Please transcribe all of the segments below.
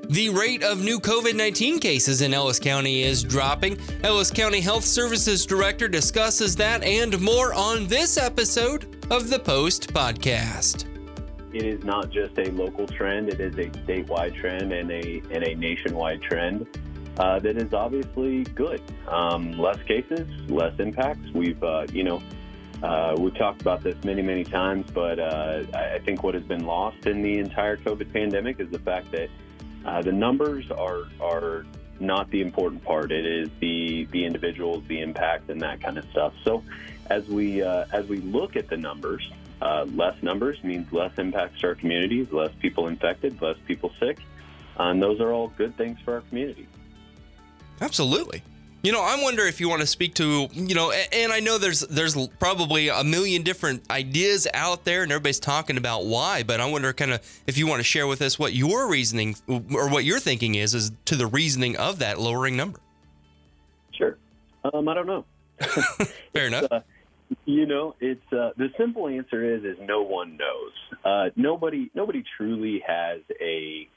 The rate of new COVID-19 cases in Ellis County is dropping. Ellis County Health Services Director discusses that and more on this episode of the Post Podcast. It is not just a local trend, it is a statewide trend and a nationwide trend that is obviously good. Less cases, less impacts. We've talked about this many times, but I think what has been lost in the entire COVID pandemic is the fact that the numbers are not the important part. It is the individuals, the impact, and that kind of stuff. So as we look at the numbers, less numbers means less impacts to our communities, less people infected, less people sick, and those are all good things for our community. Absolutely. I wonder if you want to speak to, and I know there's probably a million different ideas out there and everybody's talking about why, but I wonder kind of if you want to share with us what your reasoning or what your thinking is to the reasoning of that lowering number. Sure. I don't know. Fair enough. It's the simple answer is no one knows. Nobody truly has a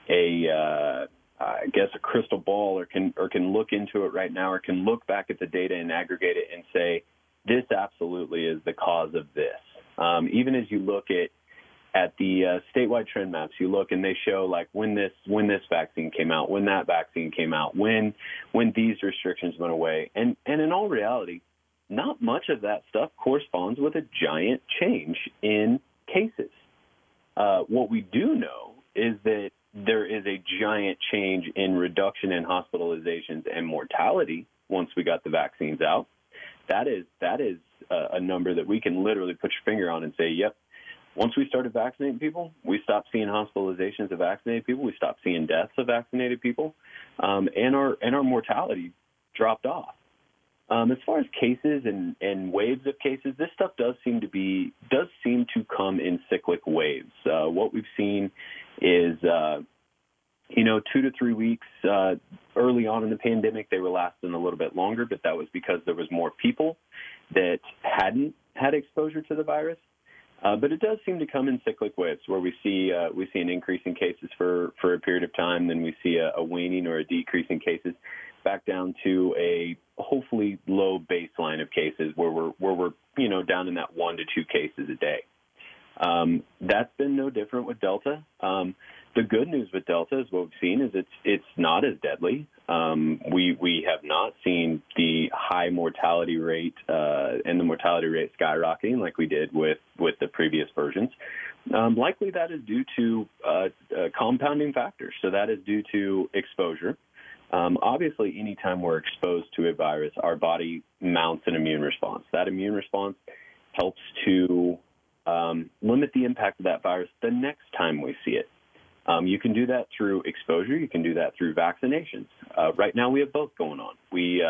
crystal ball or can look into it right now or can look back at the data and aggregate it and say, this absolutely is the cause of this. Even as you look at the statewide trend maps, you look and they show like when this vaccine came out, when that vaccine came out, when these restrictions went away. And in all reality, not much of that stuff corresponds with a giant change in cases. What we do know is that there is a giant change in reduction in hospitalizations and mortality once we got the vaccines out. That is a number that we can literally put your finger on and say, yep, once we started vaccinating people, we stopped seeing hospitalizations of vaccinated people, we stopped seeing deaths of vaccinated people, and our mortality dropped off. As far as cases and waves of cases, this stuff does seem to come in cyclic waves. What we've seen is, 2 to 3 weeks early on in the pandemic, they were lasting a little bit longer, but that was because there was more people that hadn't had exposure to the virus. But it does seem to come in cyclic waves where we see an increase in cases for a period of time, then we see a waning or a decrease in cases back down to a hopefully low baseline of cases where we're down in that 1 to 2 cases a day. That's been no different with Delta. The good news with Delta is what we've seen is it's not as deadly. We have not seen the high mortality rate and the mortality rate skyrocketing like we did with the previous versions. Likely that is due to compounding factors. So that is due to exposure. Obviously, anytime we're exposed to a virus, our body mounts an immune response. That immune response helps to limit the impact of that virus the next time we see it. You can do that through exposure. You can do that through vaccinations. Right now, we have both going on.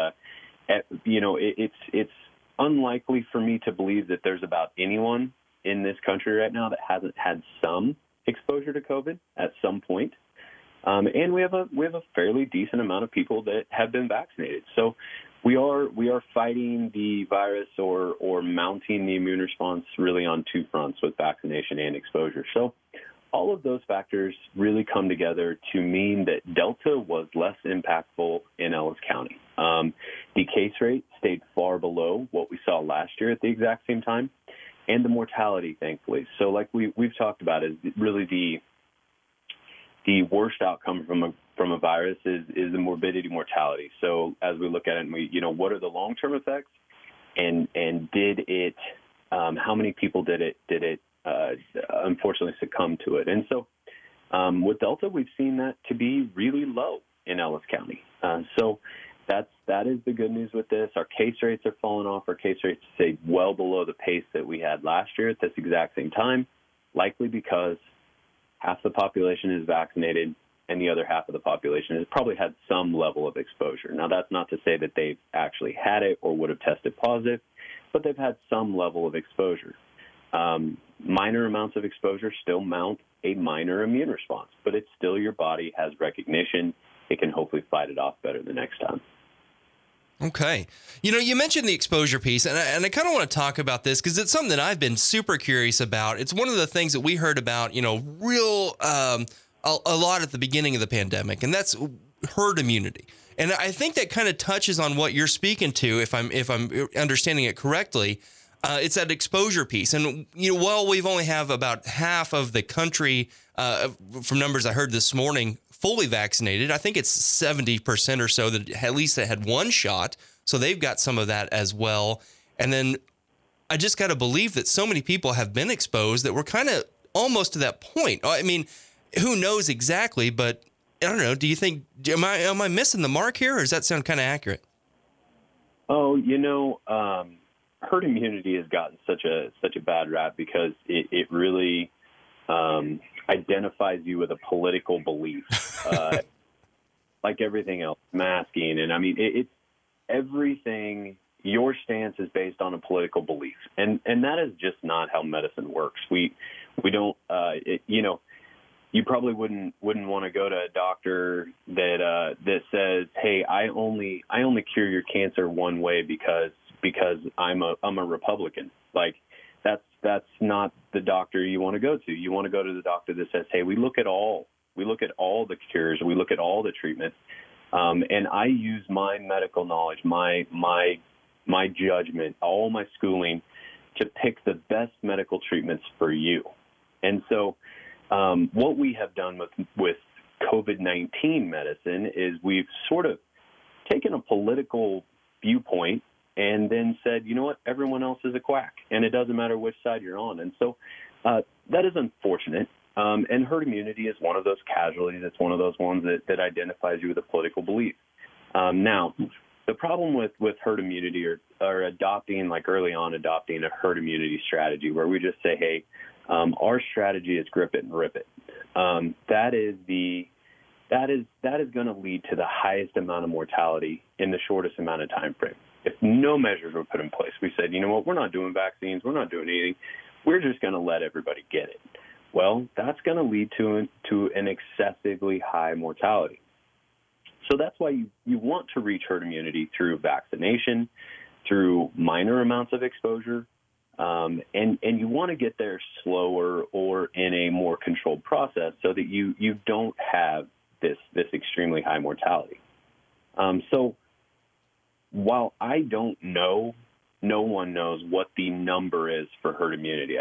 It's unlikely for me to believe that there's about anyone in this country right now that hasn't had some exposure to COVID at some point. And we have a fairly decent amount of people that have been vaccinated. So we are fighting the virus or mounting the immune response really on two fronts with vaccination and exposure. So all of those factors really come together to mean that Delta was less impactful in Ellis County. The case rate stayed far below what we saw last year at the exact same time, and the mortality, thankfully. So like we've talked about, is really the worst outcome from a virus is the morbidity mortality. So as we look at it, and what are the long-term effects, and did it? How many people did it unfortunately succumb to it? And so with Delta, we've seen that to be really low in Ellis County. So that is the good news with this. Our case rates are falling off. Our case rates stay well below the pace that we had last year at this exact same time, likely because half the population is vaccinated and the other half of the population has probably had some level of exposure. Now, that's not to say that they've actually had it or would have tested positive, but they've had some level of exposure. Minor amounts of exposure still mount a minor immune response, but it's still your body has recognition. It can hopefully fight it off better the next time. Okay. You mentioned the exposure piece, and I kind of want to talk about this because it's something that I've been super curious about. It's one of the things that we heard about, real a lot at the beginning of the pandemic, and that's herd immunity. And I think that kind of touches on what you're speaking to, if I'm understanding it correctly. It's that exposure piece. And, while we've only have about half of the country, from numbers I heard this morning, fully vaccinated, I think it's 70% or so that at least that had one shot. So they've got some of that as well. And then I just got to believe that so many people have been exposed that we're kind of almost to that point. I mean, who knows exactly, but I don't know. Do you think, am I missing the mark here, or does that sound kind of accurate? Oh, herd immunity has gotten such a bad rap because it really identifies you with a political belief, like everything else, masking, and I mean it's everything. Your stance is based on a political belief, and that is just not how medicine works. We don't, you probably wouldn't want to go to a doctor that says, "Hey, I only cure your cancer one way because I'm a Republican." Like that's not the doctor you want to go to. You want to go to the doctor that says, "Hey, we look at all the cures, we look at all the treatments, and I use my medical knowledge, my judgment, all my schooling to pick the best medical treatments for you." And so what we have done with COVID-19 medicine is we've sort of taken a political viewpoint and then said, you know what, everyone else is a quack, and it doesn't matter which side you're on. And so that is unfortunate. And herd immunity is one of those casualties. It's one of those ones that identifies you with a political belief. Now, the problem with herd immunity or adopting a herd immunity strategy where we just say, hey, our strategy is grip it and rip it. That is going to lead to the highest amount of mortality in the shortest amount of time frame. If no measures were put in place, we said, you know what, we're not doing vaccines, we're not doing anything, we're just going to let everybody get it. Well, that's going to lead to an excessively high mortality. So that's why you want to reach herd immunity through vaccination, through minor amounts of exposure, and you want to get there slower or in a more controlled process so that you don't have this extremely high mortality. So while I don't know, no one knows what the number is for herd immunity.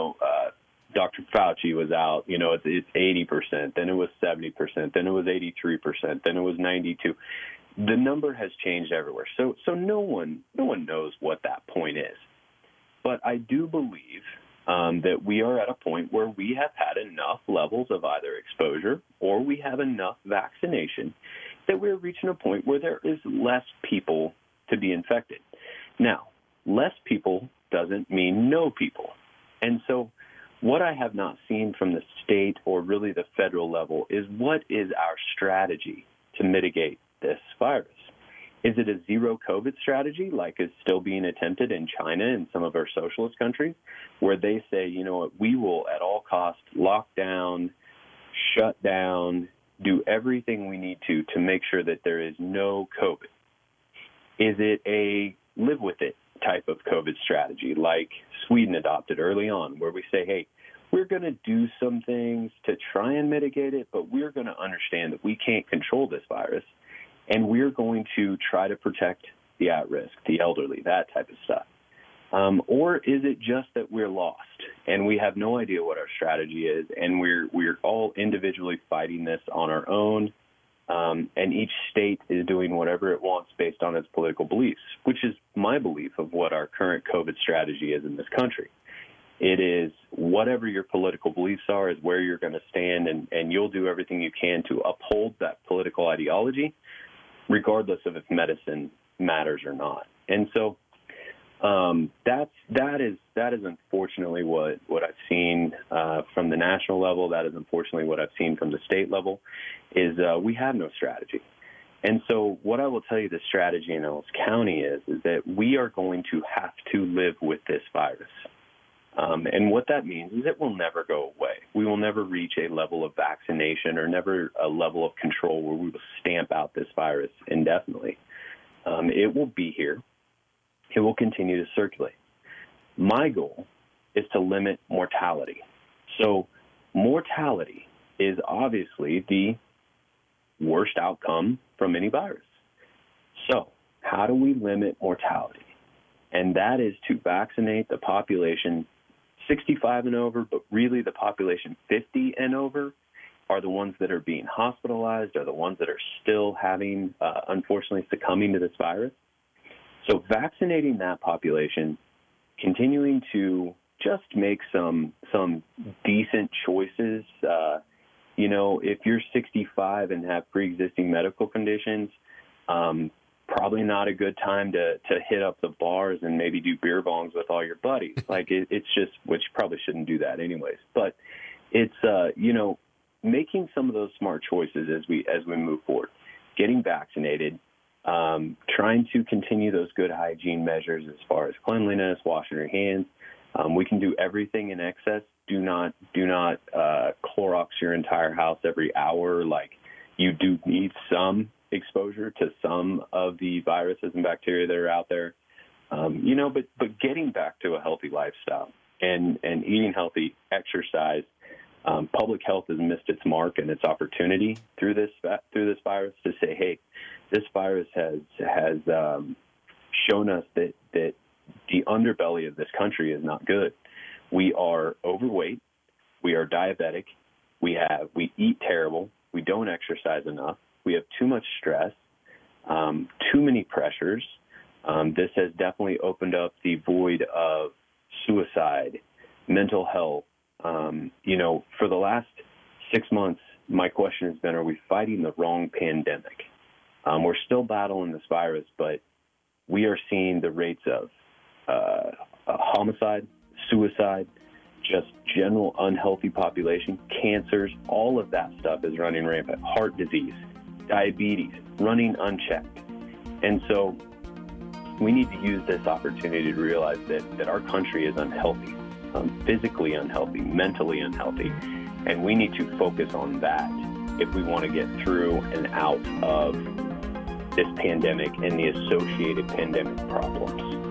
Dr. Fauci was out, it's 80%, then it was 70%, then it was 83%, then it was 92%. The number has changed everywhere. So no one knows what that point is. But I do believe that we are at a point where we have had enough levels of either exposure or we have enough vaccination that we're reaching a point where there is less people to be infected. Now, less people doesn't mean no people. And so what I have not seen from the state or really the federal level is what is our strategy to mitigate this virus. Is it a zero COVID strategy like is still being attempted in China and some of our socialist countries where they say, you know what, we will at all costs lock down, shut down, do everything we need to make sure that there is no COVID? Is it a live with it type of COVID strategy like Sweden adopted early on where we say, hey, we're going to do some things to try and mitigate it, but we're going to understand that we can't control this virus, and we're going to try to protect the at-risk, the elderly, that type of stuff. Or is it just that we're lost and we have no idea what our strategy is, and we're all individually fighting this on our own, and each state is doing whatever it wants based on its political beliefs, which is my belief of what our current COVID strategy is in this country. It is whatever your political beliefs are is where you're going to stand, and you'll do everything you can to uphold that political ideology, regardless of if medicine matters or not. And so that is unfortunately what I've seen from the national level. That is unfortunately what I've seen from the state level. Is we have no strategy. And so what I will tell you the strategy in Ellis County is that we are going to have to live with this virus. And what that means is it will never go away. We will never reach a level of vaccination or never a level of control where we will stamp out this virus indefinitely. It will be here. It will continue to circulate. My goal is to limit mortality. So mortality is obviously the worst outcome from any virus. So how do we limit mortality? And that is to vaccinate the population 65 and over, but really the population 50 and over are the ones that are being hospitalized, are the ones that are still having, unfortunately, succumbing to this virus. So vaccinating that population, continuing to just make some decent choices. If you're 65 and have pre-existing medical conditions, probably not a good time to hit up the bars and maybe do beer bongs with all your buddies. It's just, which you probably shouldn't do that anyways. But it's making some of those smart choices as we move forward, getting vaccinated, trying to continue those good hygiene measures as far as cleanliness, washing your hands. We can do everything in excess. Do not Clorox your entire house every hour. You do need some exposure to some of the viruses and bacteria that are out there. But getting back to a healthy lifestyle and eating healthy, exercise. Public health has missed its mark and its opportunity through this virus to say, hey, this virus has shown us that the underbelly of this country is not good. We are overweight. We are diabetic. We eat terrible. We don't exercise enough. We have too much stress, too many pressures. This has definitely opened up the void of suicide, mental health. For the last 6 months, my question has been, are we fighting the wrong pandemic? We're still battling this virus, but we are seeing the rates of homicide, suicide, just general unhealthy population, cancers, all of that stuff is running rampant. Heart disease, diabetes, running unchecked. And so we need to use this opportunity to realize that our country is unhealthy, physically unhealthy, mentally unhealthy, and we need to focus on that if we want to get through and out of this pandemic and the associated pandemic problems.